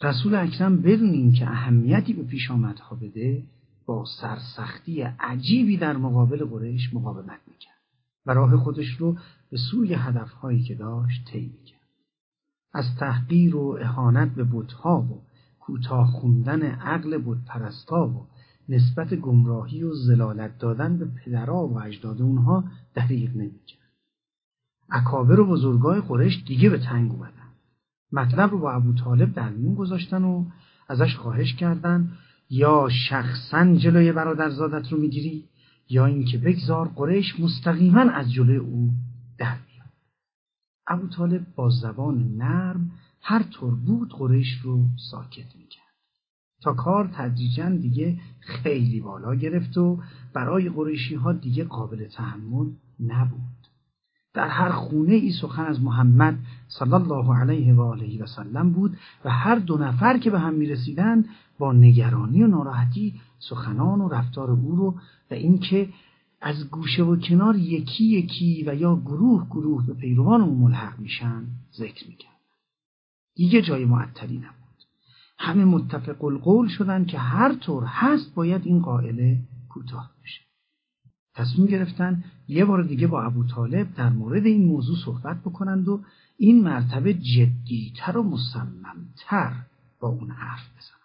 رسول اکرم بدون اینکه اهمیتی به پیش آمدها بده با سرسختی عجیبی در مقابل قریش مقاومت میکرد و راه خودش رو به سوی هدفهایی که داشت طی میکرد. از تحقیر و اهانت به بت‌ها و کوتاه خوندن عقل بت‌پرستا و نسبت گمراهی و ضلالت دادن به پدرها و اجداد اونها دریغ نمیکرد. اکابر و بزرگای قریش دیگه به تنگ اومدن. مطلب رو با ابوطالب در میون گذاشتن و ازش خواهش کردن یا شخصا جلوی برادرزادت رو میگیری یا اینکه بگذار قریش مستقیما از جلوی او در بیاد. ابوطالب با زبان نرم هر طور بود قریش رو ساکت میکرد تا کار تدریجاً دیگه خیلی بالا گرفت و برای قریشی ها دیگه قابل تحمل نبود. در هر خونه ای سخن از محمد صلی الله علیه و آله و سلم بود و هر دو نفر که به هم می رسیدن با نگرانی و ناراحتی سخنان و رفتار او رو و اینکه از گوشه و کنار یکی یکی و یا گروه گروه به پیروان او ملحق میشن ذکر میکرد. دیگه جای معطلی نبود. همه متفق القول شدن که هر طور هست باید این قائله کوتاه بشه. تصمیم گرفتن یه بار دیگه با ابوطالب در مورد این موضوع صحبت بکنند و این مرتبه جدیتر و مصممتر با اون حرف بزنن.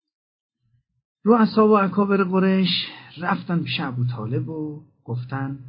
رؤسا و اکابر قریش رفتن پیش ابوطالب و گفتن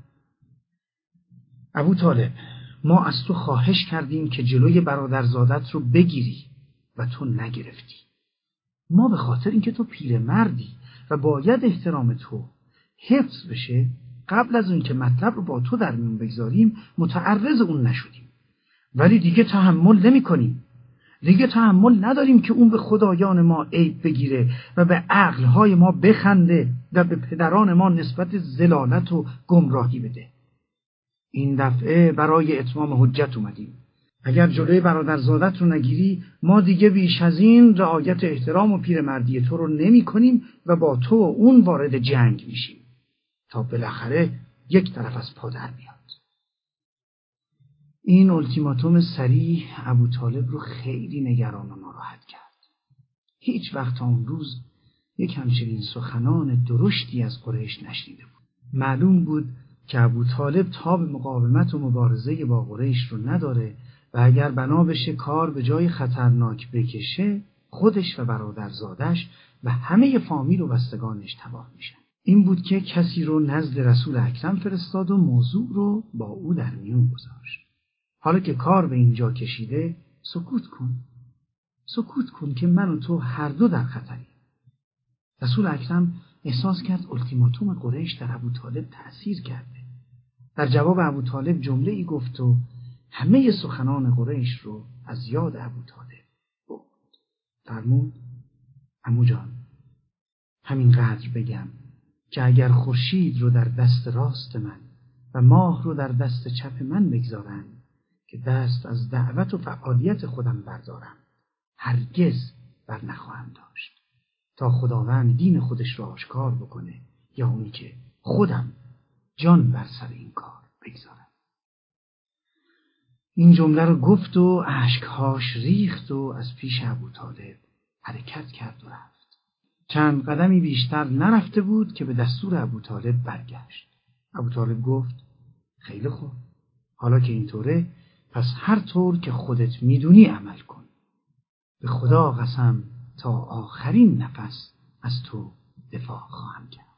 ابوطالب، ما از تو خواهش کردیم که جلوی برادرزادت رو بگیری و تو نگرفتی. ما به خاطر اینکه تو پیرمردی و باید احترام تو حفظ بشه قبل از اون که مطلب رو با تو در میون بگذاریم متعرض اون نشدیم، ولی دیگه تحمل نمی کنیم. دیگه تحمل نداریم که اون به خدایان ما عیب بگیره و به عقلهای ما بخنده و به پدران ما نسبت ضلالت و گمراهی بده. این دفعه برای اتمام حجت اومدیم. اگر جلوی برادرزادت رو نگیری ما دیگه بیش از این رعایت احترام و پیرمردی تو رو نمی کنیم و با تو و اون وارد جنگ میشیم تا بالاخره یک طرف از پا در بیاد. این التیماتوم صریح ابوطالب رو خیلی نگران و ناراحت کرد. هیچ وقت تا اون روز یک همچنین سخنان درشتی از قریش نشنیده بود. معلوم بود که ابوطالب تاب مقاومت و مبارزه با قریش رو نداره و اگر بنا بشه کار به جای خطرناک بکشه خودش و برادرزادش و همه فامیل و بستگانش تباه میشن. این بود که کسی رو نزد رسول اکرم فرستاد و موضوع رو با او در میون گذاشت. حالا که کار به اینجا کشیده سکوت کن که من و تو هر دو در خطریم. رسول اکرم احساس کرد التیماتوم قریش در ابوطالب تأثیر کرده. در جواب ابوطالب جمله ای گفت و همه سخنان قریش رو از یاد ابوطالب برد. فرمود عمو جان، همینقدر بگم که اگر خورشید رو در دست راست من و ماه رو در دست چپ من بگذارن که دست از دعوت و فعالیت خودم بردارم هرگز بر نخواهم داشت تا خداوند دین خودش را آشکار بکنه یا اونی که خودم جان بر سر این کار بگذارم. این جمله رو گفت و اشکهاش ریخت و از پیش ابوطالب حرکت کرد و رفت. چند قدمی بیشتر نرفته بود که به دستور ابوطالب برگشت. ابوطالب گفت خیلی خوب، حالا که اینطوره پس هر طور که خودت میدونی عمل کن. به خدا قسم تا آخرین نفس از تو دفاع خواهم کرد.